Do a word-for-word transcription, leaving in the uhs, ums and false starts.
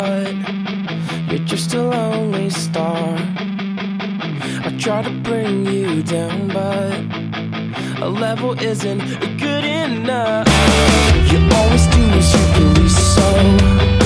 You're just a lonely star. I try to bring you down, but a level isn't good enough. You always do as you please, so